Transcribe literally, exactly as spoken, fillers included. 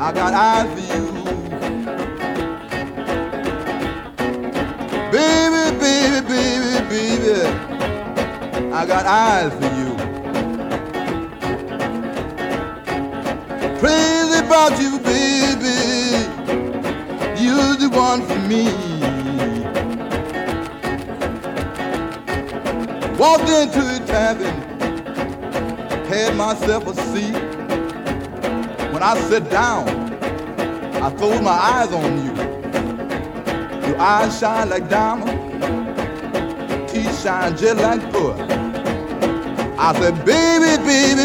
I got eyes for you. Baby, baby, baby, baby, I got eyes for you. Crazy about you, baby, you're the one for me. Walked into the tavern, had myself a seat. When I sit down, I close my eyes on you. Your eyes shine like diamonds, teeth shine just like pearl. I said, baby, baby,